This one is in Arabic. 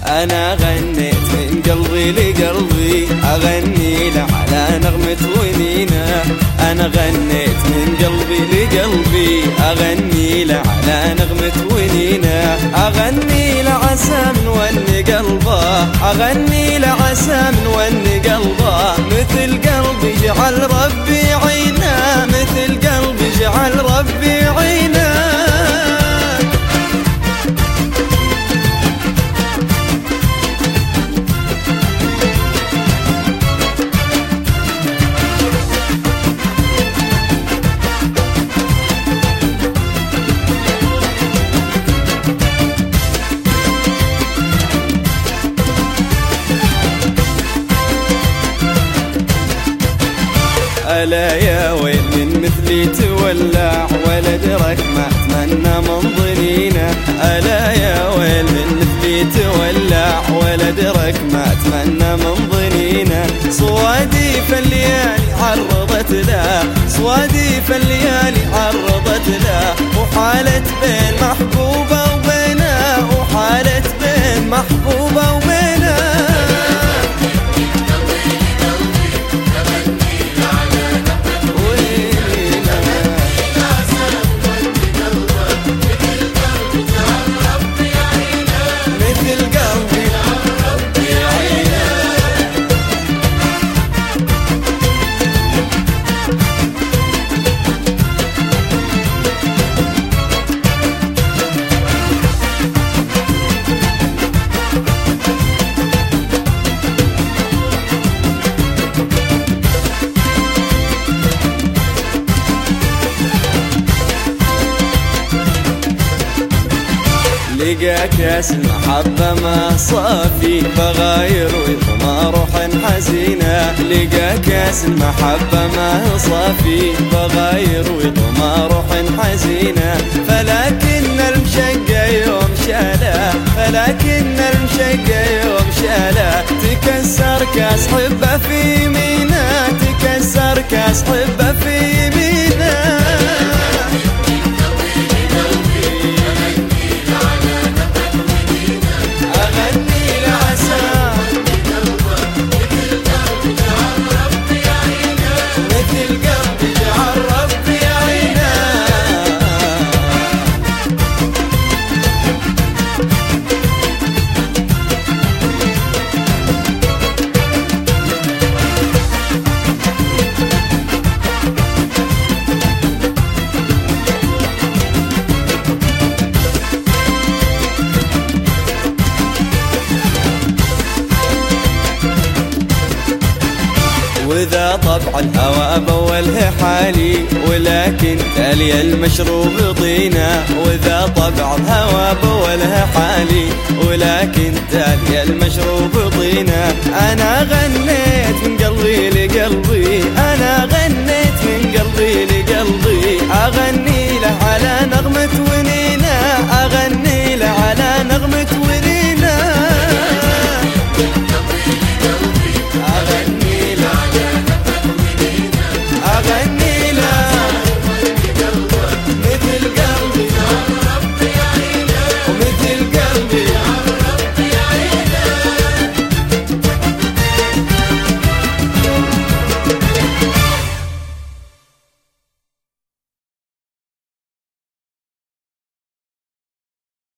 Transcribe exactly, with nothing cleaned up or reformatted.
أنا غنيت من قلبي لقلبي، أغني له على نغمة ونينة. أنا غنيت من قلبي لقلبي، أغني له على نغمة ونينة. أغني له عسى من ون قلبه، أغني له عسى من ون قلبه. مثل قلبي جعل ربي عينه، مثل قلبي جعل ربي عينه. ألا يا ويل من مثلي تولع، ولا درك ما أتمنى من ضنينه. ألا يا ويل من مثلي تولع، ولا درك ما أتمنى من ضنينه. صوادي فالليالي عرضت له، صوادي فالليالي عرضت له. وحالت بين محبوبة وبينه، وحالت بين محبوبة وبينه. لقى كاس المحبة ما صافي، بغاير ويطمع روح حزينة. لقى كاس المحبة ما صافي، بغاير ويطمع روح حزينة. فلكن المشقة يوم شاله، فلكن المشقة يوم شاله. تكسر كاس حبة في يمينه، تكسر كاس حبة في يمينه. وذا طبع الهوى بوله حالي، ولكن تالي المشروب طينة. وذا طبع الهوى بوله حالي، ولكن تالي المشروب طينة. أنا غنيت من قلبي لقلبي، أنا غنيت من قلبي لقلبي. أغني له على نغمة ونينة، أغني